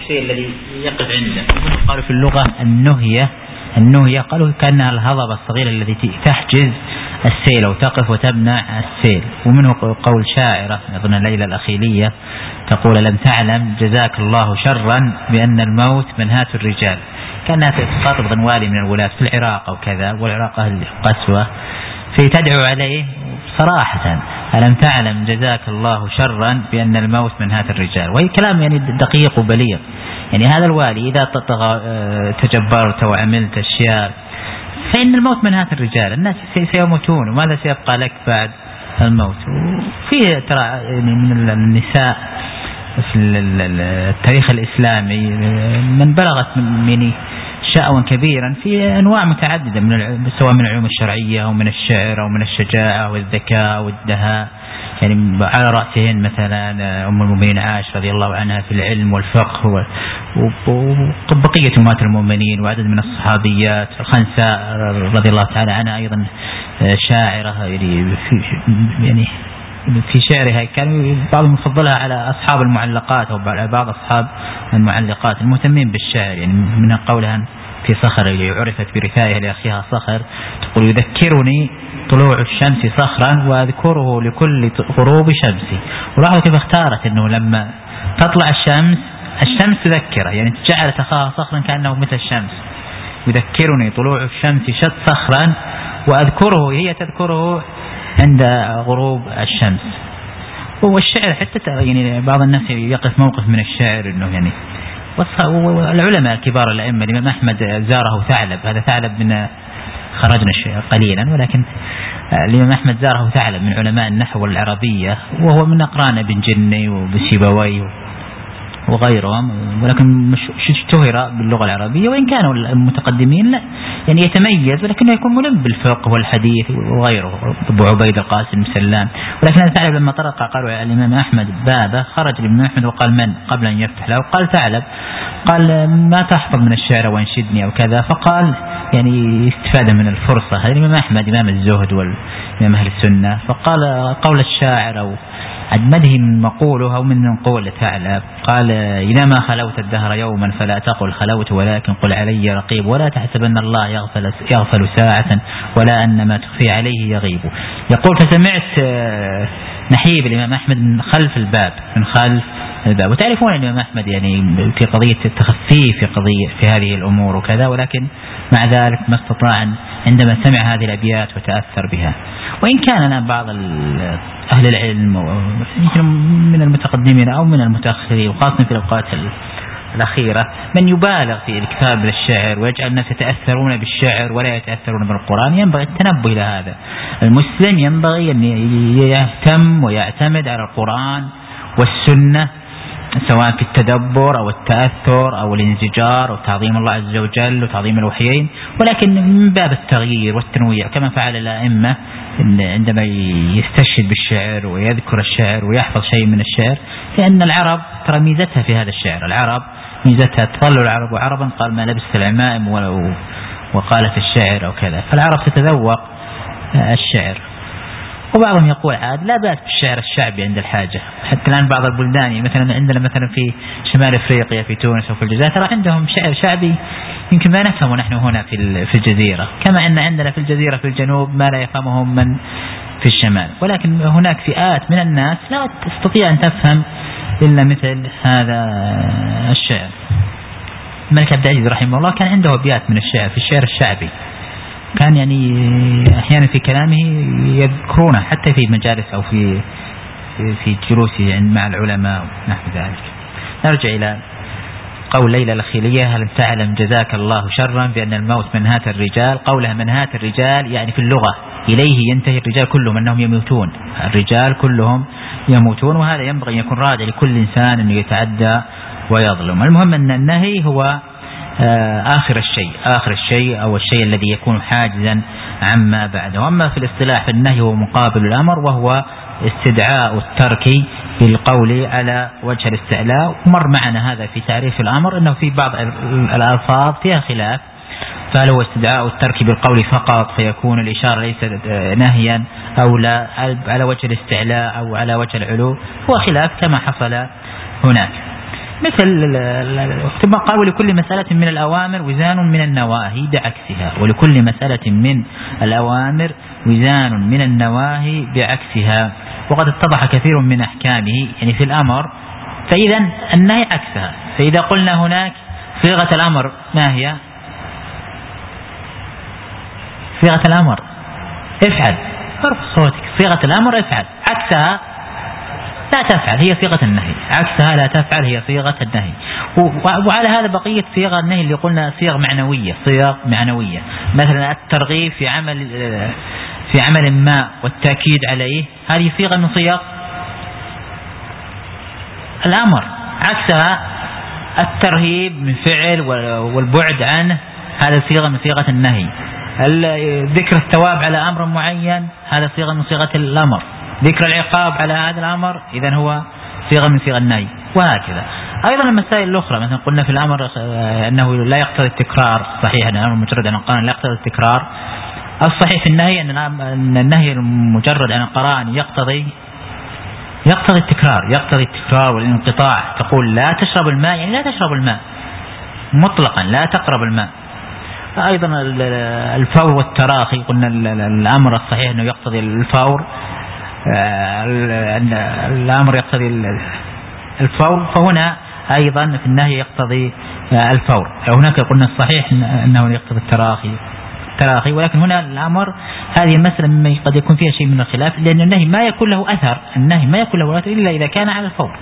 الشيء الذي يقف عنده. قالوا في اللغة النهية قالوا كأنها الهضبة الصغيرة التي تحجز السيل أو تقف وتمنع السيل. ومنه قول شاعرة أظن ليلى الأخيلية تقول: لم تعلم جزاك الله شرا بأن الموت منهات الرجال. كأنها تخاطب غنوالي من الولاة في العراق أو كذا، والعراق أهل قسوة، في تدعو عليه صراحة: ألم تعلم جزاك الله شرا بأن الموت منهات الرجال. وهي كلام يعني دقيق وبليغ. يعني هذا الوالي إذا تجبرت وعملت أشياء فإن الموت منهات الرجال، الناس سيموتون، وماذا سيبقى لك بعد الموت؟ وفيه ترى يعني من النساء في التاريخ الإسلامي من بلغت من شأوا كبيرا في أنواع متعددة سواء من العلوم الشرعية أو من الشعر أو من الشجاعة والذكاء والدهاء. يعني على رأسهن مثلا أم المؤمنين عائشة رضي الله عنها في العلم والفقه، وبقية أمهات المؤمنين وعدد من الصحابيات. الخنساء رضي الله تعالى عنها أيضا شاعرة، يعني في شعرها كان بعضهم يفضلها على أصحاب المعلقات أو بعض أصحاب المعلقات المهتمين بالشعر. يعني من قولها في صخر اللي عرفت برثائها لأخيها صخر، تقول: يذكرني طلوع الشمس صخرا وأذكره لكل غروب شمسي. ولاحظوا كيف اختارت أنه لما تطلع الشمس تذكره، يعني جعلت أخاها صخرا كأنه مثل الشمس. يذكرني طلوع الشمس شد صخرا وأذكره، هي تذكره عند غروب الشمس. والشعر حتى يعني بعض الناس يقف موقف من الشعر أنه يعني والعلماء الكبار الأئمة الإمام أحمد زاره ثعلب، هذا ثعلب من خرجنا قليلا، ولكن الإمام أحمد زاره ثعلب من علماء النحو والعربية، وهو من أقران ابن جني وابن سيبويه وغيرهم، ولكن اشتهر باللغة العربية. وإن كانوا المتقدمين لا يعني يتميز، ولكنه يكون ملم بالفقه والحديث وغيره، أبو عبيد القاسم سلام. ولكن ثعلب لما طرق قالوا الإمام أحمد بابه، خرج الإمام أحمد وقال: من؟ قبل أن يفتح له قال ثعلب. قال: ما تحفظ من الشعر وانشدني أو كذا. فقال يعني استفادة من الفرصة، هذا الإمام أحمد إمام الزهد والإمام أهل السنة، فقال قول الشاعر أو عدمده من مقوله أو من قول ثعلب. قال: إذا ما خلوت الدهر يوما فلا تقل خلوت، ولكن قل علي رقيب، ولا تحسبن الله يغفل ساعة ولا أن ما تخفي عليه يغيب. يقول: فسمعت نحيب الإمام أحمد من خلف الباب، وتعرفون الإمام أحمد يعني في قضية التخفي في هذه الأمور وكذا، ولكن مع ذلك ما استطاع عندما سمع هذه الأبيات وتأثر بها. وإن كان لنا بعض أهل العلم من المتقدمين أو من المتأخرين، وخاصة في الأوقات الأخيرة، من يبالغ في الكتاب للشعر ويجعل الناس يتأثرون بالشعر ولا يتأثرون بالقرآن. ينبغي التنبه إلى هذا. المسلم ينبغي أن يهتم ويعتمد على القرآن والسنة، سواء في التدبر أو التأثر أو الانزجار أو تعظيم الله عز وجل وتعظيم الوحيين، ولكن من باب التغيير والتنويع، كما فعل الأئمة عندما يستشهد بالشعر ويذكر الشعر ويحفظ شيء من الشعر. لأن العرب ترى ميزتها في هذا الشعر، العرب ميزتها تظل العرب عربا قال ما لبس العمائم وقالت الشعر أو كذا. فالعرب تتذوق الشعر. وبعضهم يقول عاد لا بأس بالشعر الشعبي عند الحاجة. حتى الآن بعض البلدان مثلا عندنا مثلا في شمال أفريقيا في تونس وفي الجزائر ترى عندهم شعر شعبي يمكن ما نفهمه نحن هنا في الجزيرة، كما أن عندنا في الجزيرة في الجنوب ما لا يفهمهم من في الشمال. ولكن هناك فئات من الناس لا تستطيع أن تفهم إلا مثل هذا الشعر. الملك عبد العزيز رحمه الله كان عنده أبيات من الشعر في الشعر الشعبي، كان يعني أحيانا في كلامه يذكرونه حتى في مجالس أو في جلوسه مع العلماء ونحو ذلك. نرجع إلى قول ليلى الأخيلية: هل تعلم جزاك الله شرا بأن الموت منهات الرجال. قولها منهات الرجال يعني في اللغة إليه ينتهي الرجال كلهم أنهم يموتون، الرجال كلهم يموتون، وهذا ينبغي أن يكون راجع لكل إنسان أنه يتعدى ويظلم. المهم أن النهي هو آخر الشيء أو الشيء الذي يكون حاجزا عما بعده. أما في الاصطلاح النهي هو مقابل الأمر، وهو استدعاء الترك بالقول على وجه الاستعلاء. مر معنا هذا في تعريف الأمر أنه في بعض الألفاظ فيها خلاف، فهل هو استدعاء الترك بالقول فقط فيكون الإشارة ليست نهيا، أو لا على وجه الاستعلاء أو على وجه العلو، هو خلاف كما حصل هناك. مثل ثم قال ولكل مسألة من الأوامر وزان من النواهي بعكسها، ولكل مسألة من الأوامر وزان من النواهي بعكسها، وقد اتضح كثير من أحكامه يعني في الأمر، فإذا النهي عكسها. فإذا قلنا هناك صيغة الأمر ما هي؟ صيغة الأمر افعل، ارفع صوتك، صيغة الأمر افعل، عكسها لا تفعل هي صيغة النهي، عكسها لا تفعل هي صيغة النهي. وعلى هذا بقية صيغ النهي اللي قلنا صيغ معنوية، صيغ معنوية، مثلا الترغيب في عمل ما والتأكيد عليه، هذه صيغة من صيغ الأمر، عكسها الترهيب من فعل والبعد عنه، هذا صيغة من صيغة النهي. ذكر الثواب على أمر معين هذا صيغة من صيغة الأمر، ذكر العقاب على هذا الأمر إذن هو صيغة من صيغ النهي، وهكذا. أيضا المسائل الأخرى مثلا قلنا في الأمر أنه لا يقتضي التكرار، صحيح أن الأمر مجرد عن القرآن لا يقتضي التكرار. الصحيح في النهي أن النهي المجرد عن القرآن يقتضي التكرار والانقطاع. تقول لا تشرب الماء يعني لا تشرب الماء مطلقا، لا تقرب الماء. أيضا الفور والتراخي قلنا الأمر الصحيح أنه يقتضي الفور، الأمر يقتضي الفور، فهنا أيضا في النهي يقتضي الفور. هناك قلنا الصحيح أنه يقتضي التراخي، ولكن هنا الأمر هذه المسألة مما قد يكون فيها شيء من الخلاف، لأن النهي ما يكون له أثر، النهي ما يكون له أثر إلا إذا كان على الفور،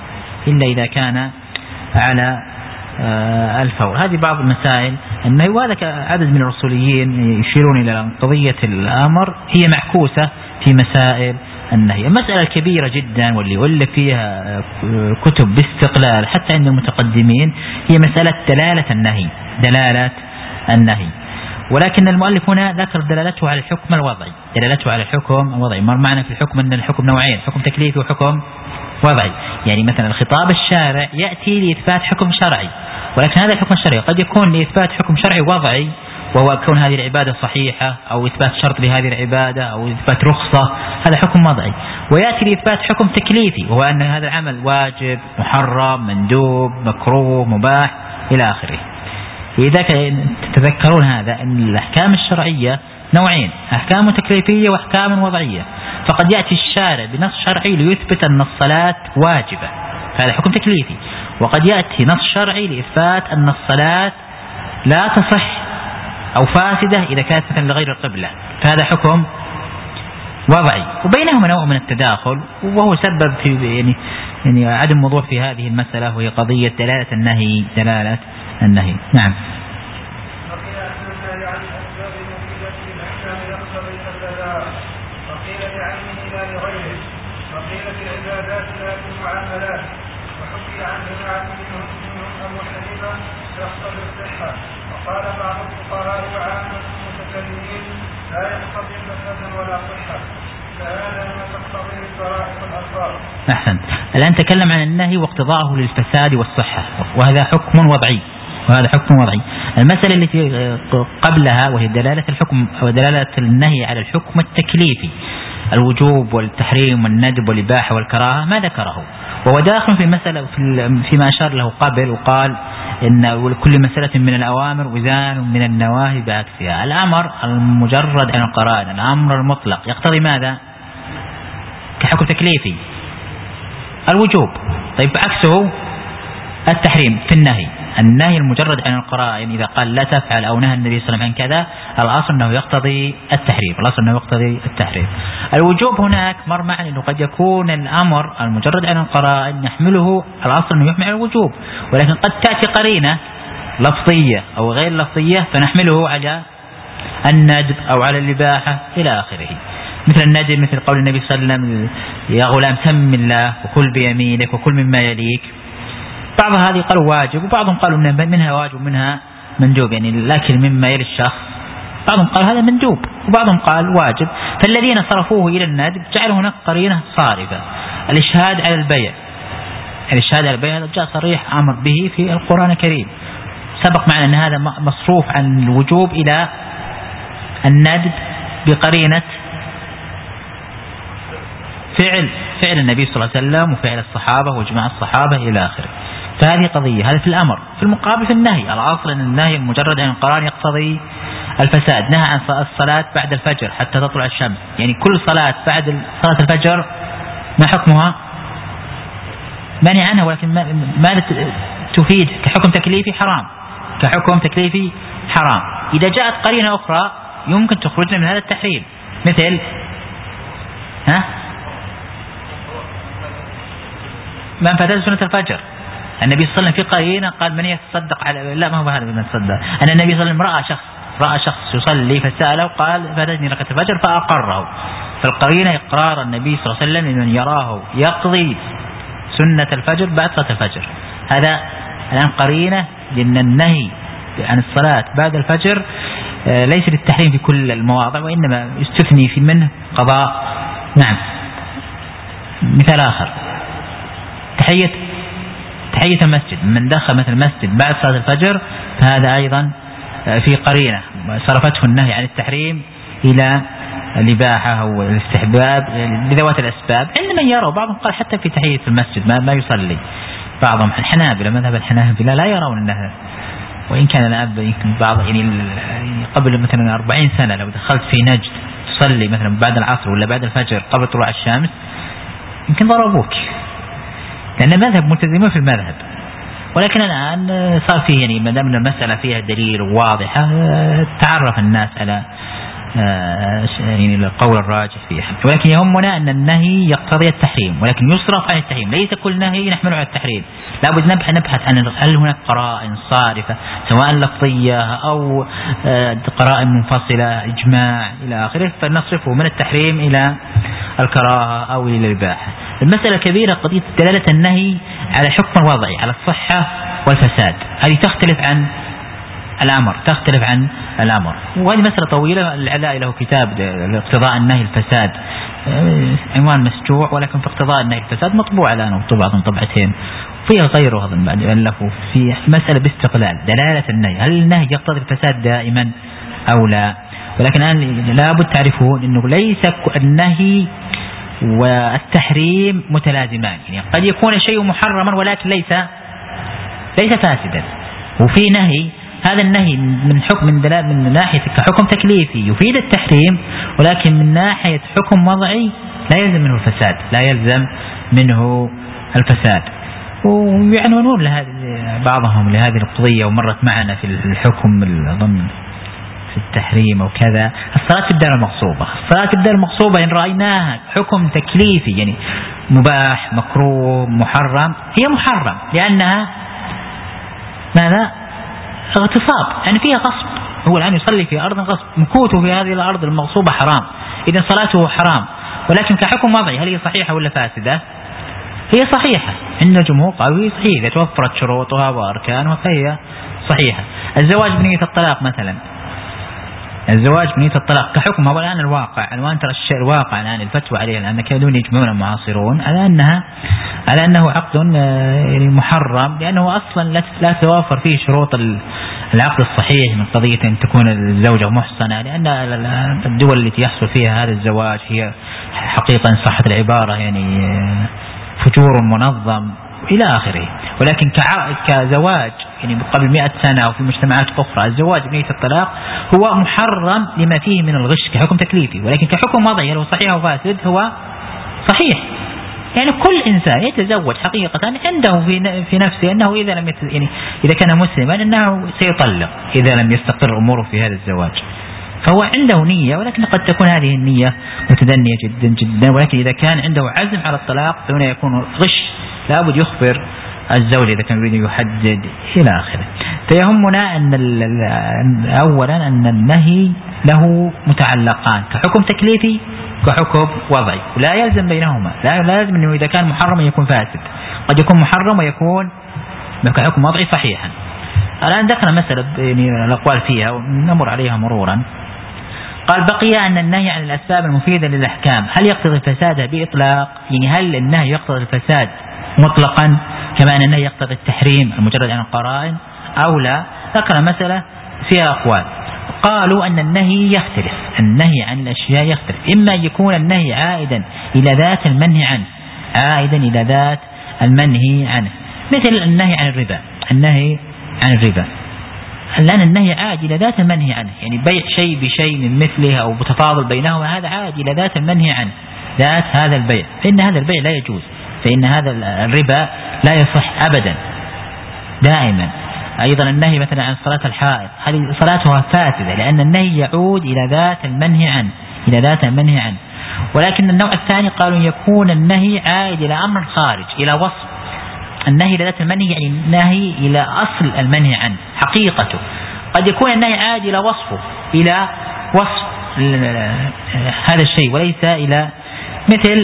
الفور. هذه بعض المسائل النهي. وهذا عدد من الرسوليين يشيرون إلى قضية الأمر هي معكوسة في مسائل النهي. المسألة الكبيرة جدا واللي يؤلف فيها كتب باستقلال حتى عند المتقدمين هي مسألة دلالة النهي. ولكن المؤلف هنا ذكر دلالته على الحكم الوضعي، ما معنى في الحكم أن الحكم نوعين، حكم تكليفي وحكم وضعي. يعني مثلا الخطاب الشارع يأتي لإثبات حكم شرعي، ولكن هذا الحكم الشرعي قد يكون لإثبات حكم شرعي وضعي، وهو كون هذه العبادة صحيحة، أو إثبات شرط لهذه العبادة، أو إثبات رخصة، هذا حكم وضعي. ويأتي لإثبات حكم تكليفي، وهو أن هذا العمل واجب، محرم، مندوب، مكروه، مباح إلى آخره. إذا تتذكرون هذا أن الأحكام الشرعية نوعين، أحكام تكليفية وأحكام وضعية. فقد يأتي الشارع بنص شرعي ليثبت أن الصلاة واجبة، هذا حكم تكليفي، وقد يأتي نص شرعي لإثبات أن الصلاة لا تصح أو فاسدة إذا كانت مثلا لغير القبلة، فهذا حكم وضعي. وبينهما نوع من التداخل، وهو سبب في يعني عدم وضوح في هذه المسألة، وهي قضية دلالة النهي. نعم. وقال بعض الفقهاء وعامة المتكلمين لا يقتضي فسادا ولا صحة، فهذا ما تقتضيه الصرائح والألفاظ. أحسنت. الآن تكلم عن النهي واقتضاءه للفساد والصحة، وهذا حكم وضعي. المسألة التي قبلها وهي دلالة الحكم ودلالة النهي على الحكم التكليفي، الوجوب والتحريم والندب والإباحة والكراهة، ما ذكره، وهو داخل في مسألة فيما أشار له قبل وقال إن كل مسألة من الأوامر وزان من النواهي بعكسها. الأمر المجرد عن القرائن، الأمر المطلق يقتضي ماذا؟ كحكم تكليفي الوجوب، طيب عكسه التحريم في النهي المجرد عن القرائن. إذا قال لا تفعل أو نهى النبي صلى الله عليه وسلم عن كذا، الأصل أنه يقتضي التحريم. الوجوب هناك مر معنا أنه قد يكون الأمر المجرد عن القرائن يحمله الأصل أنه يحمل الوجوب، ولكن قد تأتي قرينة لفظية أو غير لفظية فنحمله على الندب أو على الإباحة إلى آخره. مثل الندب، مثل قول النبي صلى الله عليه وسلم يا غلام سم الله وكل بيمينك وكل مما يليك. بعض هذه قالوا واجب، وبعضهم قالوا منها واجب ومنها مندوب، يعني الأكل مما يلي الشخص، بعضهم قال هذا مندوب وبعضهم قال واجب. فالذين صرفوه إلى الندب جعلوا هناك قرينة صارفة. الإشهاد على البيع هذا جاء صريح أمر به في القرآن الكريم، سبق معنا أن هذا مصروف عن الوجوب إلى الندب بقرينة فعل النبي صلى الله عليه وسلم وفعل الصحابة وجماع الصحابة إلى آخره. فهذه قضية. هذا في الأمر. في المقابل في النهي، الأصل أن النهي مجرد عن القرآن يقتضي الفساد. نهى عن الصلاة بعد الفجر حتى تطلع الشمس، يعني كل صلاة بعد صلاة الفجر ما حكمها؟ منع عنها، ولكن ماذا تفيد؟ كحكم تكليفي حرام، كحكم تكليفي حرام. إذا جاءت قرينة أخرى يمكن تخرجنا من هذا التحريم، مثل من فاتته سنة الفجر. النبي صلى الله عليه وسلم في قرينة قال من يتصدق على، لا ما هو هذا من يتصدق، أن النبي صلى الله عليه وسلم رأى شخص يصلي فسأله وقال فاتتني ركعة الفجر فأقره. فالقرينة إقرار النبي صلى الله عليه وسلم لمن يراه يقضي سنة الفجر بعد صلاة الفجر. هذا الآن قرينة، لأن النهي عن الصلاة بعد الفجر ليس للتحريم في كل المواضع، وإنما يستثني في منه قضاء. نعم. مثال آخر، تحية المسجد، من دخل مثل المسجد بعد صلاة الفجر فهذا أيضا في قرينة صرفته النهي عن التحريم إلى الإباحة أو الاستحباب لذوات الأسباب. عندما يروا بعضهم قال حتى في تحية المسجد ما يصلي. بعضهم الحنابلة، مذهب الحنابلة لا يرون أنها، وإن كان الآن يمكن بعض يعني قبل مثلا 40 سنة لو دخلت في نجد تصلي مثلا بعد العصر ولا بعد الفجر قبل طلوع الشمس يمكن ضربوك، لأن المذهب ملتزمون في المذهب. ولكن الآن صار فيه يعني ما دام المسألة فيها دليل واضحة تعرف الناس على يعني القول الراجح فيها. ولكن يهمنا أن النهي يقتضي التحريم، ولكن يصرف عن التحريم، ليس كل نهي نحمله على التحريم. لابد نبحث عن هل هناك قرائن صارفة سواء لفظية أو قرائن منفصلة إجماع إلى آخره، فنصرفه من التحريم إلى الكراهة أو إلى الإباحة. المسألة كبيرة، قضية دلالة النهي على الحكم الوضعي على الصحة والفساد، هذه تختلف عن الأمر، وهذه مسألة طويلة. العلاء له كتاب اقتضاء النهي الفساد، عنوان مسجوع، ولكن في اقتضاء النهي الفساد مطبوع الآن وطبعا طبعتين، فيها غيره بعد ألفوا في مسألة باستقلال دلالة النهي، هل النهي يقتضي الفساد دائما أو لا. ولكن الآن لابد تعرفون أنه ليس النهي والتحريم متلازمان، يعني قد يكون الشيء محرما ولكن ليس فاسدا. وفي نهي، هذا النهي من ناحية كحكم تكليفي يفيد التحريم، ولكن من ناحية حكم وضعي لا يلزم منه الفساد. ويعنونون بعضهم لهذه القضية، ومرت معنا في الحكم ضمن في التحريم وكذا. الصلاة في الدار المغصوبة إن رأيناها حكم تكليفي يعني مباح مكروه محرم، هي محرم لأنها ماذا؟ اغتصاب، يعني فيها غصب. هو الآن يصلي في أرض غصب، مكوته في هذه الأرض المغصوبة حرام، إذن صلاته حرام. ولكن كحكم وضعي هل هي صحيحة ولا فاسدة؟ هي صحيحة عند الجمهور، قالوا هي صحيحة إذا توفرت شروطها وأركانها فهي صحيحة. الزواج بنية الطلاق مثلا، كحكم هو الآن الواقع، الآن ترى الشيء الواقع الآن الفتوى عليه الآن كادون يجمعون المعاصرون على أنه عقد يعني محرم، لأنه أصلا لا توافر فيه شروط العقد الصحيح من قضية أن تكون الزوجة محصنة، لأن الدول التي يحصل فيها هذا الزواج هي حقيقة صحة العبارة يعني فجور منظم إلى آخره. ولكن كزواج يعني قبل 100 سنة أو في مجتمعات أخرى الزواج بنية الطلاق هو محرم لما فيه من الغش كحكم تكليفي، ولكن كحكم وضعي لو صحيح أو فاسد هو صحيح. يعني كل إنسان يتزوج حقيقة عنده في نفسه أنه إذا كان مسلما أنه سيطلق إذا لم يستقر أموره في هذا الزواج، فهو عنده نية، ولكن قد تكون هذه النية متدنية جدا جدا. ولكن إذا كان عنده عزم على الطلاق فهنا يكون غش، لابد يخبر الزوج إذا كان يريد يحدد إلى آخره. فيهمنا أولا أن النهي له متعلقان كحكم تكليفي كحكم وضعي، ولا يلزم بينهما، لا لازم أنه إذا كان محرما يكون فاسد، قد يكون محرم ويكون كحكم وضعي صحيحا. الآن ذكرنا مسألة يعني الأقوال فيها ونمر عليها مرورا. قال بقي أن النهي عن الأسباب المفيدة للأحكام هل يقتضي الفساد بإطلاق؟ يعني هل النهي يقتضي الفساد مطلقا كما أن النهي يقتضي التحريم المجرد عن القرائن أو لا؟ ذكر مسألة فيها أقوال. قالوا أن النهي يختلف، النهي عن الأشياء يختلف، إما يكون النهي عائدا إلى ذات المنهي عنه، مثل النهي عن الربا. النهي عن الربا الآن النهي عاد إلى ذات المنهي عنه، يعني بيع شيء بشيء من مثله أو بتفاضل بينهما، هذا عاد إلى ذات المنهي عنه، ذات هذا البيع، فإن هذا البيع لا يجوز، فإن هذا الربا لا يصح أبدا دائما. أيضا النهي مثلا عن صلاة الحائض، هذه صلاتها فاسدة لأن النهي يعود إلى ذات المنهي عنه، إلى ذات المنهي عنه. ولكن النوع الثاني قالوا يكون النهي عائد إلى أمر خارج، إلى وصف. النهي إلى ذات المنهي يعني النهي إلى أصل المنهي عنه حقيقته. قد يكون النهي عائد إلى وصفه، إلى وصف هذا الشيء، وليس إلى مثل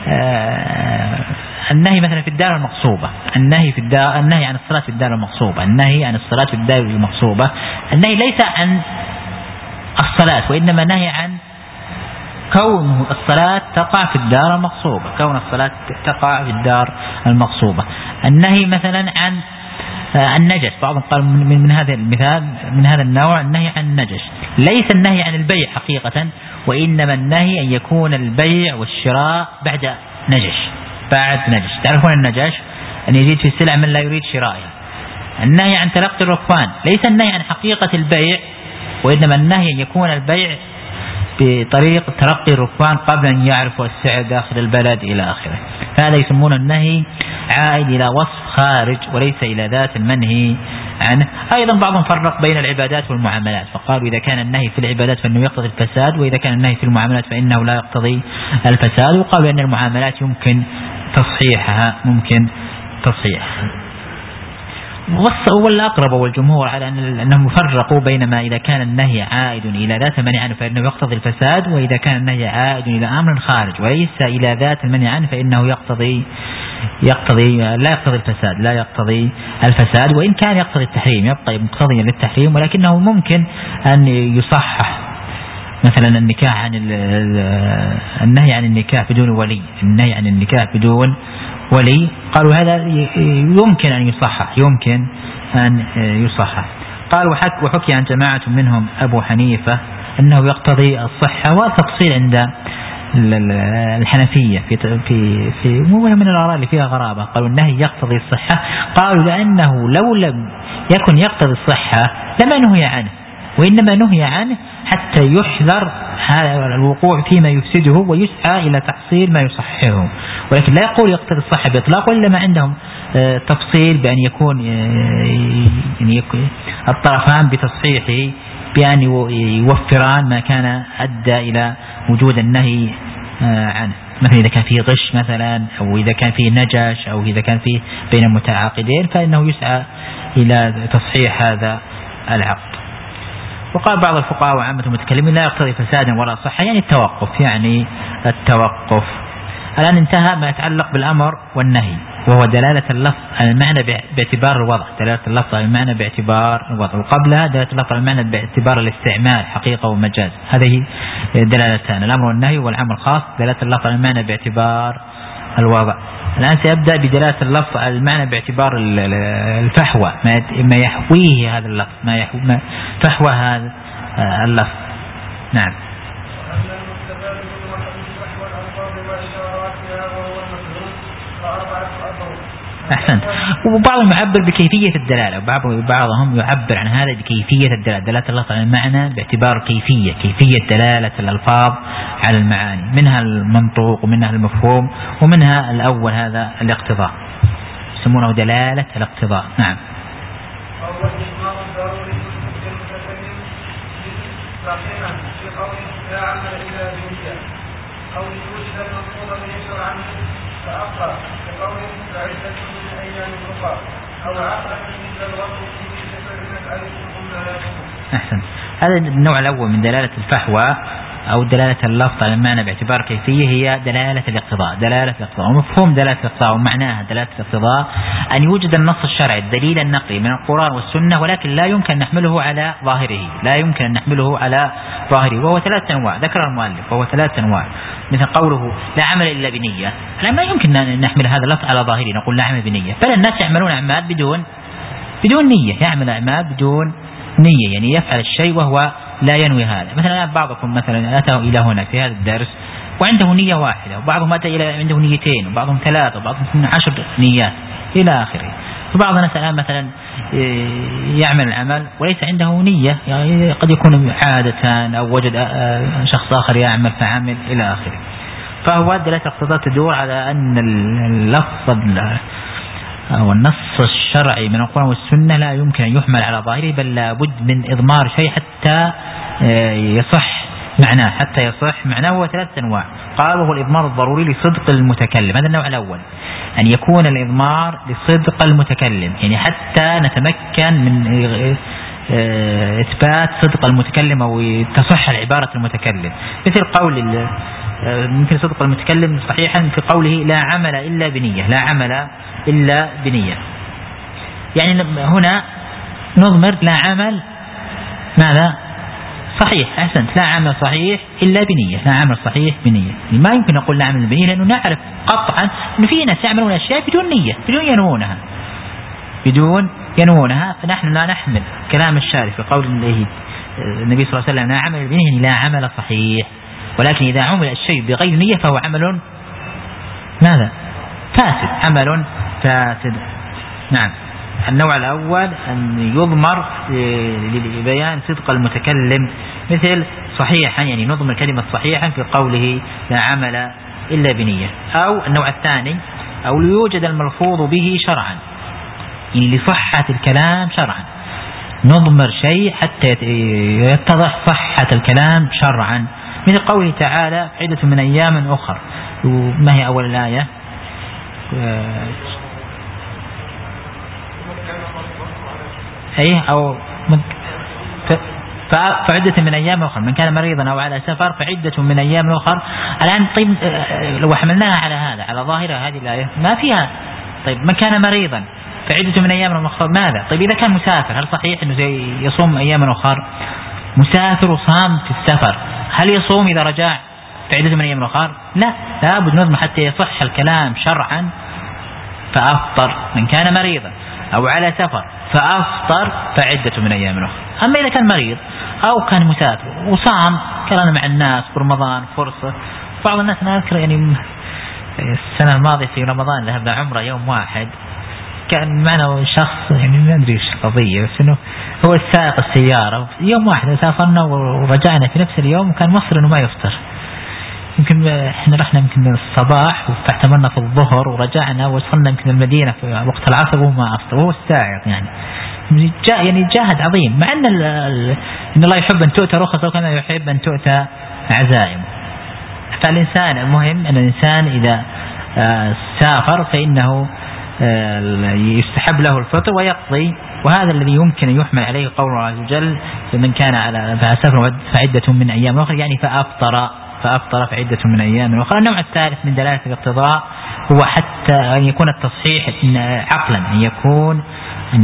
النهي مثلا في الدار المغصوبة، النهي عن الصلاة في الدار المغصوبة، النهي عن الصلاة في الدار المغصوبة، النهي ليس عن الصلاة، وإنما نهي عن كون الصلاة تقع في الدار المغصوبة، كون الصلاة تقع في الدار المغصوبة. النهي مثلا عن النجس، بعضهم قال من هذا المثال من هذا النوع النهي عن النجس، ليس النهي عن البيع حقيقة، وإنما النهي أن يكون البيع والشراء بعد نجش. تعرفون النجش أن يزيد في السلع من لا يريد شرائها. النهي عن تلقي الركبان ليس النهي عن حقيقة البيع، وإنما النهي أن يكون البيع بطريق تلقي الركبان قبل أن يعرفوا السعر داخل البلد إلى آخره. هذا يسمون النهي عائد إلى وصف خارج وليس إلى ذات المنهي عنه. أيضا بعضهم فرق بين العبادات والمعاملات، فقالوا إذا كان النهي في العبادات فإنه يقتضي الفساد، وإذا كان النهي في المعاملات فإنه لا يقتضي الفساد. وقالوا أن المعاملات يمكن تصحيحها، والأقرب والجمهور على أنهم يفرقوا بينما إذا كان النهي عائد إلى ذات المنهي عنه فإنه يقتضي الفساد، وإذا كان النهي عائد إلى أمر خارج وليس إلى ذات المنهي عنه فإنه لا يقتضي الفساد، وإن كان يقتضي التحريم، يبقى مقتضيا للتحريم، ولكنه ممكن أن يصحح. مثلا النكاح عن النهي عن النكاح بدون ولي، النهي عن النكاح بدون ولي، قالوا هذا يمكن أن يصحح. قالوا وحكي عن جماعة منهم أبو حنيفة أنه يقتضي الصحة، والتفصيل عند الحنفية في من الآراء اللي فيها غرابة، قالوا النهي يقتضي الصحة، قالوا لأنه لو لم يكن يقتضي الصحة لما نهي عنه، وإنما نهي عنه حتى يحذر هذا الوقوع فيما يفسده ويسعى إلى تحصيل ما يصححه. ولكن لا يقول يقتضي الصحة بإطلاق، وإلا ما عندهم تفصيل بأن يكون الطرفان بتصحيحه بأن يوفران ما كان أدى إلى وجود النهي عنه، مثلا إذا كان فيه غش مثلا، أو إذا كان فيه نجش، أو إذا كان فيه بين المتعاقدين، فإنه يسعى إلى تصحيح هذا العقد. وقال بعض الفقهاء وعامة المتكلمين لا يقتضي فسادا ولا صحة، يعني التوقف. الآن انتهى ما يتعلق بالأمر والنهي، وهو دلالة اللفظ على المعنى باعتبار الوضع، دلالة اللفظ على المعنى باعتبار الوضع، وقبلها دلالة اللفظ على المعنى باعتبار الاستعمال حقيقة ومجاز. هذه دلالتان، الأمر والنهي والعام الخاص، دلالة اللفظ على المعنى باعتبار الوضع. الآن سيبدأ بدلالة اللفظ على المعنى باعتبار الفحوى، ما يحويه هذا اللفظ، فحوى هذا اللفظ. نعم. أحسنت. وبعضهم يعبر بكيفية الدلالة، وبعضهم يعبر عن هذا بكيفية الدلالة، دلالة اللفظ على المعنى باعتبار كيفية دلالة الألفاظ على المعاني، منها المنطوق ومنها المفهوم ومنها الأول هذا الاقتضاء، يسمونه دلالة الاقتضاء. نعم. أحسن. هذا النوع الأول من دلالة الفحوى أو دلالة اللفظ على المعنى باعتبار كيفية، هي دلالة الاقتضاء. ومفهوم دلالة الاقتضاء ومعناها دلالة الاقتضاء أن يوجد النص الشرعي الدليل النقلي من القرآن والسنة، ولكن لا يمكن أن نحمله على ظاهره، وهو 3 أنواع ذكر المؤلف، وهو 3 أنواع. مثل قوله لا عمل إلا بنية، ما يمكن أن نحمل هذا اللفظ على ظاهره، نقول لا عمل بنية، بل الناس يعملون أعمال بدون نية، يعمل أعمال بدون نية، يعني يفعل الشيء وهو لا ينوي هذا. مثلا بعضكم مثلا أتى إلى هنا في هذا الدرس وعنده نية واحدة، وبعضهم أتى إلى عنده نيتين، وبعضهم 3، وبعضهم 10 نيات إلى آخره. فبعض الناس الآن مثلا يعمل العمل وليس عنده نية، يعني قد يكون عادة أو وجد شخص آخر يعمل فعمل إلى آخره. فهو دلالة الاقتضاء تدور على أن اللفظ أو النص الشرعي من القرآن والسنة لا يمكن أن يحمل على ظاهره، بل لابد من إضمار شيء حتى يصح معناه، حتى يصح معناه. هو 3 أنواع قال: وهو الإضمار الضروري لصدق المتكلم، هذا النوع الأول، أن يكون الإضمار لصدق المتكلم، يعني حتى نتمكن من إثبات صدق المتكلم أو تصح العبارة المتكلم، مثل قول مثل صدق المتكلم صحيحا في قوله: لا عمل إلا بنية، لا عمل إلا بنية. يعني هنا نضمر لا عمل ماذا؟ صحيح، أحسنت، لا عمل صحيح إلا بنية، لا عمل صحيح بنية. ما يمكن نقول لا عمل بنية، لأنه نعرف قطعا أن في ناس يعملون أشياء بدون نية، بدون ينوونها. فنحن لا نحمل كلام الشارع في قول النبي صلى الله عليه وسلم: لا عمل بنية، لا عمل صحيح، ولكن إذا عمل الشيء بغير نية فهو عمل ماذا؟ فاسد، عمل فاسد. نعم. النوع الأول أن يضمر لبيان صدق المتكلم، مثل صحيحا، يعني نضمر كلمة صحيحا في قوله لا عمل إلا بنية. أو النوع الثاني، أو ليوجد الملفوظ به شرعا، يعني لصحة الكلام شرعا، نضمر شيء حتى يتضح صحة الكلام شرعا، مثل قوله تعالى: عدة من أيام أخر. ما هي أول الآية؟ أيه، أو فعدة من أيام أخر، من كان مريضا أو على سفر فعدة من أيام أخر. الآن طيب لو حملناها على هذا، على ظاهرها هذه الآية ما فيها. طيب من كان مريضا فعدة من أيام أخر ماذا؟ طيب إذا كان مسافر، هل صحيح أنه يصوم أيام أخر؟ مسافر وصام في السفر، هل يصوم إذا رجع فعدة من أيام أخر؟ لا، لابد نضمن حتى يصح الكلام شرعا. فأفطر من كان مريضا أو على سفر فأفطر فعدة من أيام أخرى. أما إذا كان مريض أو كان مسافر وصام كان مع الناس برمضان فرصة. بعض الناس أنا أذكر يعني السنة الماضية في رمضان ذهبنا عمرة يوم واحد، كان معنا شخص يعني ما أدري إيش القضية، بس إنه هو السائق السيارة، يوم واحد سافرنا ورجعنا في نفس اليوم، وكان مصر إنه ما يفطر. يمكن إحنا رحنا يمكن الصباح واعتمرنا في الظهر ورجعنا وصلنا يمكن المدينة في وقت العصر وهو ما أفطر، وهو السائق يعني جاهد عظيم، مع أن الله يحب أن تؤتى رخص وكما يحب أن تؤتى عزائم. فالإنسان المهم أن الإنسان إذا سافر فإنه يستحب له الفطر ويقضي، وهذا الذي يمكن أن يحمل عليه قوله عز وجل: من كان على فسافر فعدة من أيام أخرى، يعني فأفطر فعدة من أيام أخرى. النوع الثالث من دلالة الاقتضاء هو حتى أن يكون التصحيح عقلا، أن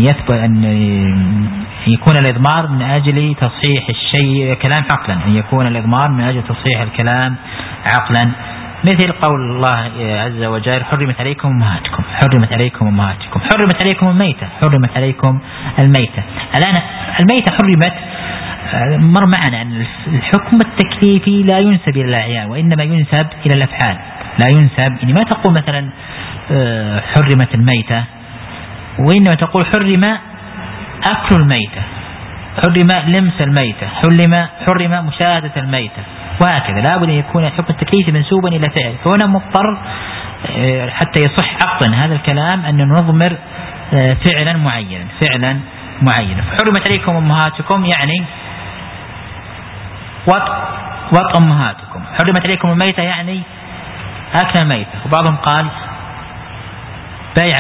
يكون الإضمار من أجل تصحيح الشيء كلام عقلا، أن يكون الإضمار من أجل تصحيح الكلام عقلا، مثل قول الله عز وجل: حرمت عليكم أمهاتكم، حرمت عليكم أمهاتكم، حرمت عليكم الميتة، حرمت عليكم الميتة. الآن الميتة حرمت، مر معنا أن الحكم التكليفي لا ينسب إلى الأعيان وإنما ينسب إلى الأفعال، لا ينسب، يعني ما تقول مثلا حرمت الميتة، وإنما تقول حرم أكل الميتة، حرم لمس الميتة، حرم مشاهدة الميتة، وهكذا. لا بد أن يكون الحكم التكليفي منسوبا إلى فعل، فهنا مضطر حتى يصح عقلا هذا الكلام أن نضمر فعلا معينا. فحرمت عليكم أمهاتكم يعني وط أمهاتكم، حرمت عليكم الميتة يعني أكل الميتة، وبعضهم قال بيع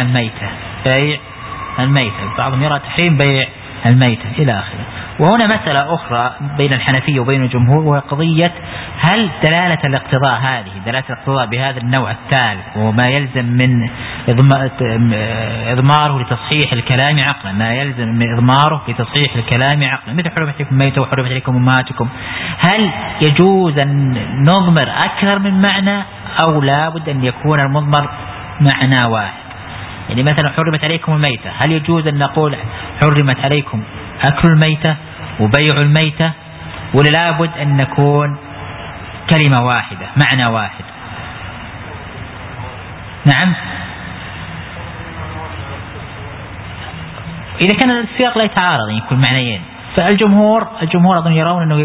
الميتة، بعضهم يرى تحريم بيع الميتة إلى آخره. وهنا مسألة أخرى بين الحنفية وبين الجمهور، وهي قضية هل دلالة الاقتضاء هذه دلالة الاقتضاء بهذا النوع الثالث وما يلزم من إضماره لتصحيح الكلام عقلا، ما يلزم من إضماره لتصحيح الكلام عقلا، مثل حرمت عليكم الميتة وحرمت عليكم أمهاتكم، هل يجوز أن نضمر أكثر من معنى أو لا بد أن يكون المضمر معنى واحد؟ يعني مثلا حرمت عليكم الميتة، هل يجوز أن نقول حرمت عليكم أكل الميتة وبيع الميتة، ولا لابد أن نكون كلمة واحدة معنى واحد؟ نعم. إذا كان السياق لا يتعارض يكون معنيين. فالجمهور أظن يرون أنه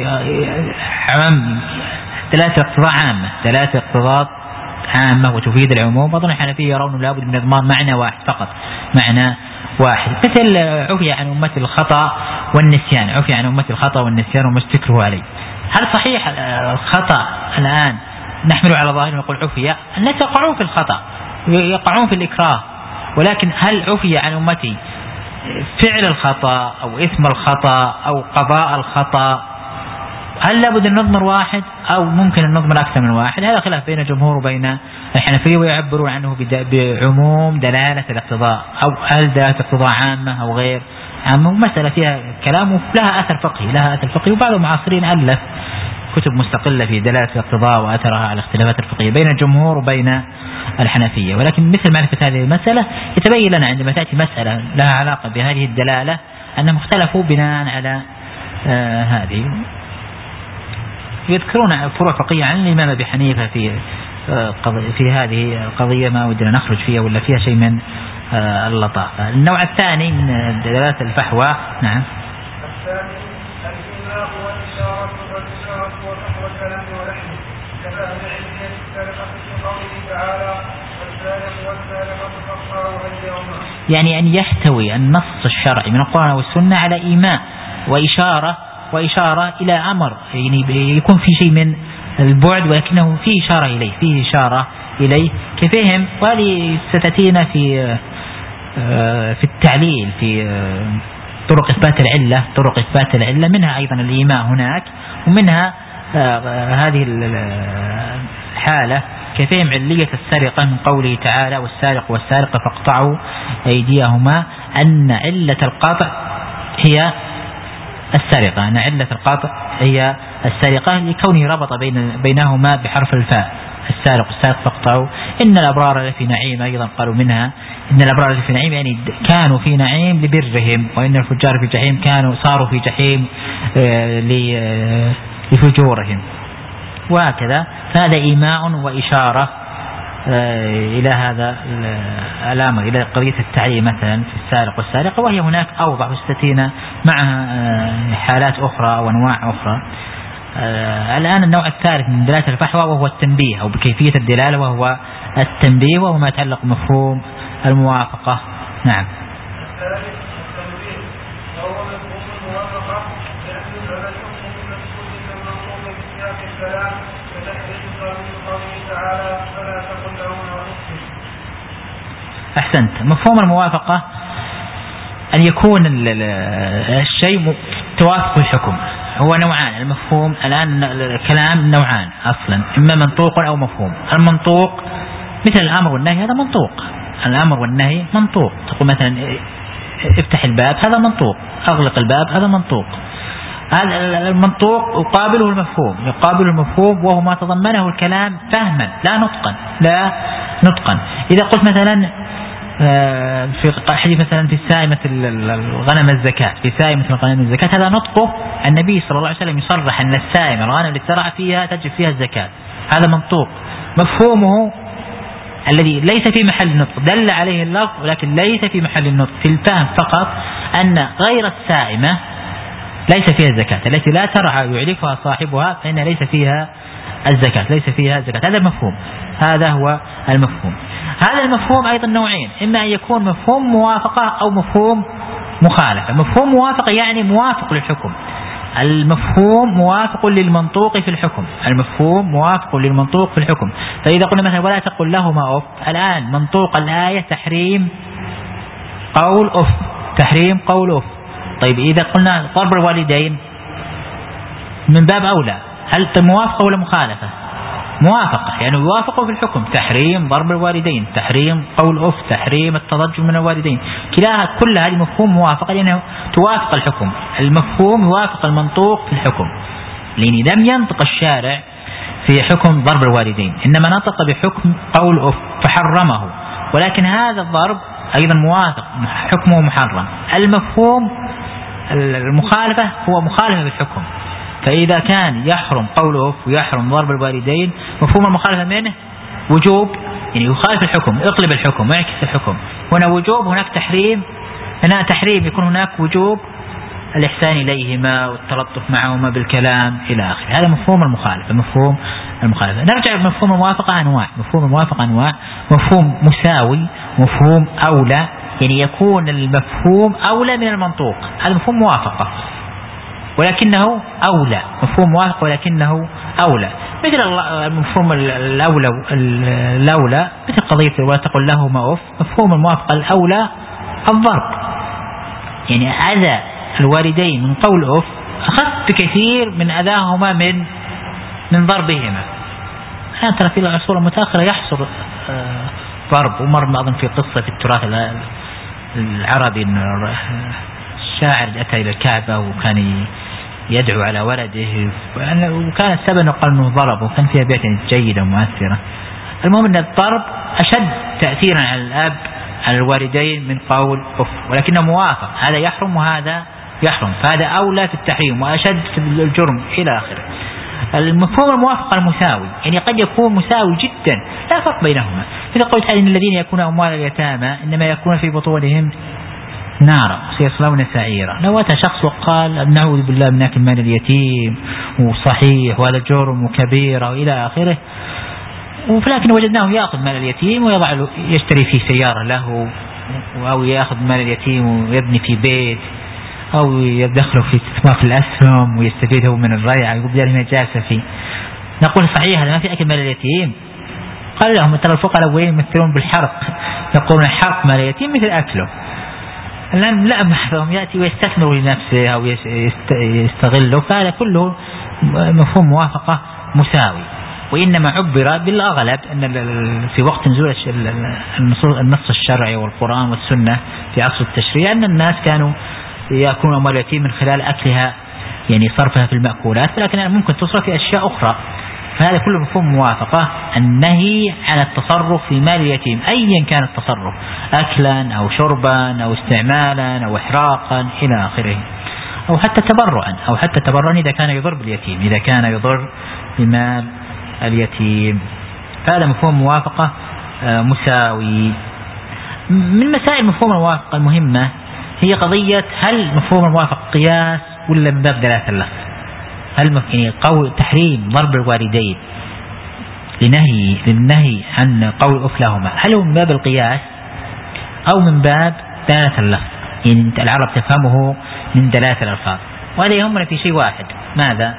عام ثلاثة اقتضاء عامة، ثلاثة اقتضاءات عامة وتفيد العموم. أظن الحنفية يرون لابد من إضمار معنى واحد فقط، معنى واحد، مثل عفي عن أمة الخطأ والنسيان، عفي عن أمة الخطأ والنسيان وما استكرهوا عليه. هل صحيح الخطأ الآن نحمل على ظاهر ونقول عفي؟ الناس يقعون في الخطأ، يقعون في الإكراه، ولكن هل عفي عن أمتي فعل الخطأ أو إثم الخطأ أو قضاء الخطأ؟ هل لابد أن نضمر واحد أو ممكن أن نضمر أكثر من واحد؟ هذا خلاف بين الجمهور وبين الحنفية، ويعبرون عنه بعموم دلالة الاقتضاء، أو هل دلالة اقتضاء عامة أو غير عامة. مسألة فيها كلام ولها أثر فقهي، وبعض المعاصرين ألف كتب مستقلة في دلالة الاقتضاء وأثرها على الاختلافات الفقهية بين الجمهور وبين الحنفية. ولكن مثل معرفة هذه المسألة يتبين لنا عندما تأتي مسألة لها علاقة بهذه الدلالة أنهم اختلفوا بناء على هذه. يذكرون فروع فقهية عن الإمام أبي حنيفة في هذه القضية ما ودنا نخرج فيها ولا فيها شيء من اللطافة. النوع الثاني من دلالات الفحوى. نعم. الثاني الإيماء والإشارة وفحوى الكلام ولحمه، كفهم علمية السارقة في قوله تعالى والسارق والسارقة فاقطعوا أيديهما. يعني أن يحتوي النص الشرعي من القرآن والسنة على إيماء وإشارة إلى أمر، يعني يكون في شيء من البعد ولكنه فيه إشارة إليه كفهم. وهذه ستأتينا في التعليل في طرق إثبات العلة، منها أيضا الإيماء هناك، ومنها هذه الحالة كفهم علية السرقة من قوله تعالى والسارق والسارقة فاقطعوا أيديهما، أن علة القطع هي السرقة، أن علة القطع هي السرقة لكونه ربط بينهما بحرف الفاء، السارق والسارق فاقطعوا. إن الأبرار لفي نعيم، أيضا قالوا منها إن الأبرار لفي نعيم، يعني كانوا في نعيم لبرهم، وإن الفجار في جحيم صاروا في جحيم لفجورهم، وهكذا. فهذا إيماء وإشارة إلى هذا الأمر، إلى قضية التعليم مثلا في السارق والسارقة، وهي هناك أوضح وستأتينا معها حالات أخرى أو أنواع أخرى. الآن النوع الثالث من دلالة الفحوى وهو التنبيه، أو بكيفية الدلالة وهو التنبيه، وهو ما يتعلق بمفهوم الموافقة. نعم. أحسنت. مفهوم الموافقة أن يكون الشيء توافق الحكم. هو نوعان المفهوم الآن، الكلام نوعان أصلا، إما منطوق أو مفهوم. المنطوق مثل الأمر والنهي، هذا منطوق، الأمر والنهي منطوق. تقول مثلا افتح الباب، هذا منطوق، أغلق الباب، هذا منطوق. المنطوق يقابله المفهوم وهو ما تضمنه الكلام فهما لا نطقا. إذا قلت مثلا في حديث مثلا في سائمة الغنم الزكاة، هذا نطقه النبي صلى الله عليه وسلم يصرح أن السائمة الغنم اللي ترعى فيها تجب فيها الزكاة، هذا منطوق. مفهومه الذي ليس في محل النطق، دل عليه اللفظ ولكن ليس في محل النطق، في الفهم فقط، أن غير السائمة ليس فيها الزكاة، التي لا ترعى يعرفها صاحبها فإن ليس فيها الزكاة. هذا المفهوم، هذا هو المفهوم. هذا المفهوم أيضا نوعين، إما أن يكون مفهوم موافقة أو مفهوم مخالفة. مفهوم موافقة يعني موافق للحكم، المفهوم موافق للمنطوق في الحكم، فإذا قلنا مثلا ولا تقل لهما أف، الآن منطوق الآية تحريم قول أف. طيب إذا قلنا ضرب الوالدين من باب أولى، هل موافقة ولا مخالفة؟ موافقة، يعني يوافقه في الحكم، تحريم ضرب الوالدين، تحريم قول أف، تحريم التضجر من الوالدين، كل هذه مفهوم موافقة لأنه توافق الحكم. المفهوم يوافق المنطوق في الحكم، لأن لم ينطق الشارع في حكم ضرب الوالدين، إنما نطق بحكم قول أف فحرمه، ولكن هذا الضرب أيضا موافق، حكمه محرم. المفهوم المخالفة هو مخالفة بالحكم، فإذا كان يحرم قوله ويحرم ضرب الوالدين، مفهوم المخالفة منه وجوب، يعني يخالف الحكم، يقلب الحكم ويعكس الحكم. هنا وجوب، هناك تحريم هنا تحريم يكون هناك وجوب الإحسان إليهما والتلطف معهما بالكلام إلى آخره. هذا مفهوم المخالفة. مفهوم المخالفة. نرجع لمفهوم الموافقة أنواع. مفهوم الموافقة أنواع: مفهوم مساوي، مفهوم أولى، يعني يكون المفهوم أولى من المنطوق، هذا مفهوم موافقة ولكنه أولى. مفهوم موافق ولكنه أولى، مثل المفهوم الأولى مثل قضية ولا تقل لهما أف. مفهوم الموافقة الأولى الضرب، يعني أذى الوالدين من قول أف أخف بكثير من أذاهما من ضربهما. ترى في العصور المتأخرة يحصل ضرب، ومر أظن في قصة في التراث العربي أن الشاعر أتى إلى الكعبة وكان يدعو على ولده، وكان السبب قال أنه ضرب، وكان فيها بيئة جيدة ومؤثرة. المهم أن الضرب أشد تأثيرا على الأب على الوالدين من قول أف، ولكنه موافق، هذا يحرم وهذا يحرم، فهذا أولى في التحريم وأشد في الجرم إلى آخره. المفهوم الموافق المساوي، يعني قد يكون مساوي جدا لا فرق بينهما، إذا قلت إن الذين يكون أموال اليتامى إنما يكون في بطونهم نارا سيصلون سعيرا، لو أتى شخص وقال نعوذ بالله من أكل مال اليتيم وصحيح وهذا جرم وكبيرة وإلى آخره، ولكن وجدناه يأخذ مال اليتيم ويضع يشتري فيه سيارة له، أو يأخذ مال اليتيم ويبني في بيت، أو يدخله في استثمار في الأسهم ويستفيده من الريع ويبدأ له نجاسة فيه، نقول صحيح هذا ما في أكل مال اليتيم. قال لهم ترى الفقراء وين يمثلون بالحرق، يقولون حرق مال اليتيم مثل أكله. الآن لا بعضهم يأتي ويستثمر لنفسه أو يستغله، فهذا كله مفهوم موافقة مساوي. وإنما عبر بالأغلب أن في وقت نزول النص الشرعي والقرآن والسنة في عصر التشريع أن الناس كانوا يأكلون أموال اليتيم من خلال أكلها، يعني صرفها في المأكولات، لكن ممكن تصرف في أشياء أخرى. فهذا كله مفهوم موافقة، النهي عن التصرف في مال اليتيم أيا كان التصرف، أكلا أو شربا أو استعمالا أو إحراقا إلى آخره، أو حتى تبرعا إذا كان يضر باليتيم، إذا كان يضر بمال اليتيم. فهذا مفهوم موافقة مساوي. من مسائل مفهوم الموافقة المهمة هي قضية هل مفهوم الموافقة قياس ولا من باب دلالة اللفظ؟ هل يعني قول تحريم ضرب الوالدين للنهي عن قول أف لهما، هل هو من باب القياس أو من باب دلالة اللفظ؟ يعني العرب تفهمه من دلالة الألفاظ، وهذا يهمنا في شيء واحد، ماذا؟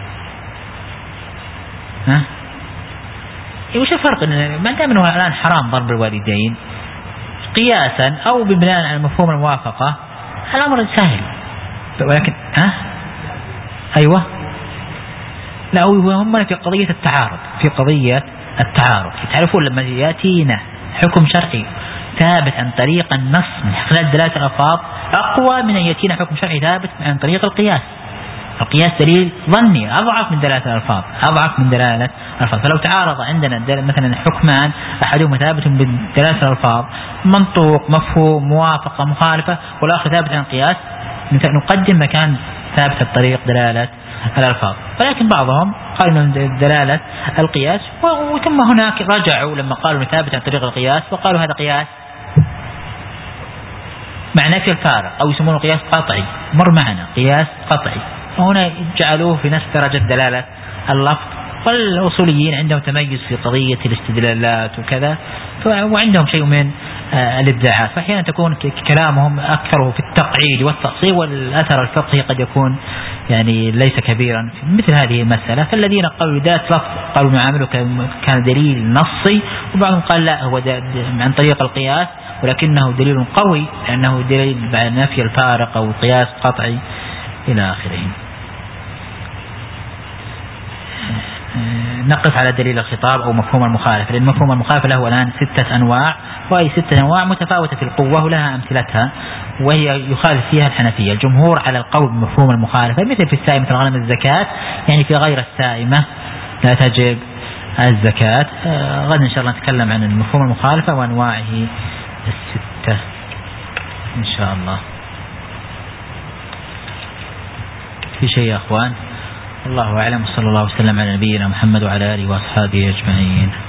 وش الفرق؟ ما دام أنه الآن حرام ضرب الوالدين قياسا أو ببناء على مفهوم الموافقة الأمر سهل، ولكن أيوة لا، هم في قضية التعارض. تعرفون لما يأتينا حكم شرعي ثابت عن طريق النص من خلال دلالة الألفاظ أقوى من أن يأتينا حكم شرعي ثابت عن طريق القياس. القياس دليل ظني أضعف من دلالة الألفاظ، فلو تعارض عندنا مثلا حكمان أحدهما ثابت بدلالة الألفاظ منطوق مفهوم موافقة مخالفة، والآخر ثابت عن القياس، نقدم مكان ثابت الطريق دلالة الألفاظ. ولكن بعضهم قالوا دلالة القياس، وثم هناك رجعوا لما قالوا ثابت عن طريق القياس وقالوا هذا قياس مع نفي الفارق، أو يسمونه قياس قطعي، مر معنا قياس قطعي، وهنا جعلوه في نفس درجة دلالة اللفظ. والأصوليين عندهم تميز في قضية الاستدلالات وكذا، وعندهم شيء من الإبداعات، فأحيانا تكون كلامهم أكثره في التقعيد والتأصيل، والأثر الفقهي قد يكون يعني ليس كبيرا في مثل هذه المسألة. فالذين قالوا ذات لفظ قالوا نعامله كان دليل نصي، وبعضهم قال لا هو عن طريق القياس ولكنه دليل قوي لأنه دليل بعد نفي الفارق أو قياس قطعي إلى آخره. نقف على دليل الخطاب أو مفهوم المخالفة، لأن مفهوم المخالفة له الآن 6 أنواع، وهي 6 أنواع متفاوتة في القوة ولها أمثلتها، وهي يخالف فيها الحنفية. الجمهور على القول بمفهوم المخالفة مثل في السائمة الغنم الزكاة، يعني في غير السائمة لا تجب الزكاة. غدا إن شاء الله نتكلم عن المفهوم المخالفة وأنواعه 6 إن شاء الله. في شيء يا أخوان؟ الله أعلم، صلى الله وسلم على نبينا محمد وعلى آله وأصحابه أجمعين.